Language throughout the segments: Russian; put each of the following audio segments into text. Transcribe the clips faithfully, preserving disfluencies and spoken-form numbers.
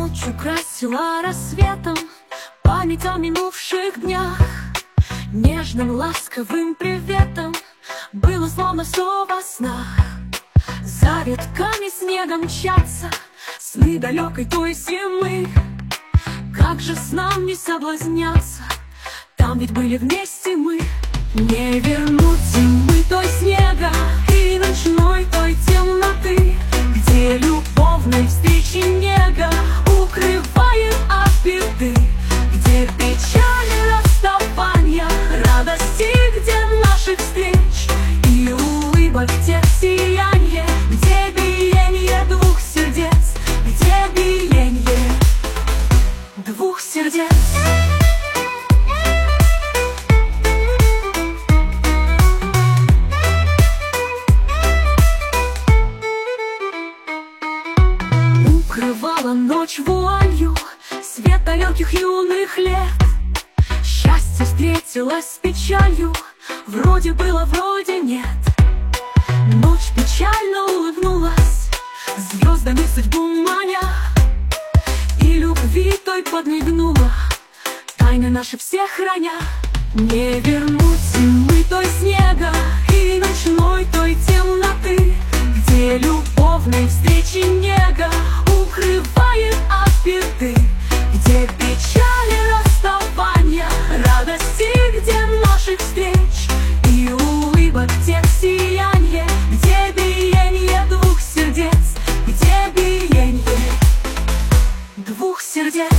Ночь украсила рассветом память о минувших днях. Нежным ласковым приветом было словно все во снах. За ветками снега мчатся сны далекой той зимы. Как же с нам не соблазняться, там ведь были вместе мы. Не вернуть зимы той снега и ночной той темноты, где любовной встречи нега укрывает от беды, где печали расставания, радости, где наших встреч и улыбок тех сиянье, где биение двух сердец, где биение двух сердец. Укрывала ночь вуалью свет далеких юных лет. Счастье встретилось с печалью, вроде было, вроде нет. Ночь печально улыбнулась, звездами судьбу маня, и любви той подмигнула, тайны наши все храня. Не вернуть зимы той снега и ночной той темноты, где любовной встречи нега укрывает от беды, где печали расставания, радости, где наших встреч и улыбок тех сиянье, где биение двух сердец, где биение двух сердец.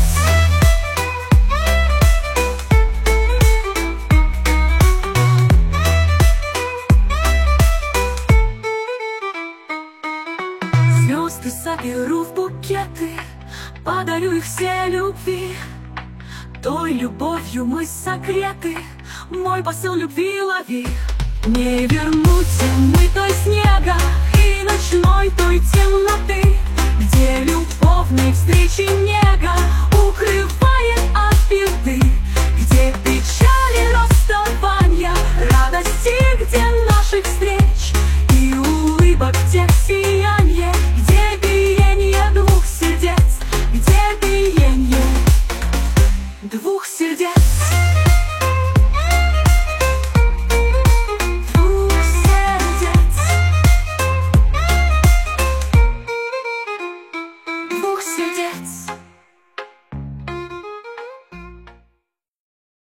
Звезды соберу в букеты, подарю их все любви. Той любовью мы согреты, мой посыл любви лови. Не вернуть зимы той снега и ночной той темноты, где любовной встречи нет.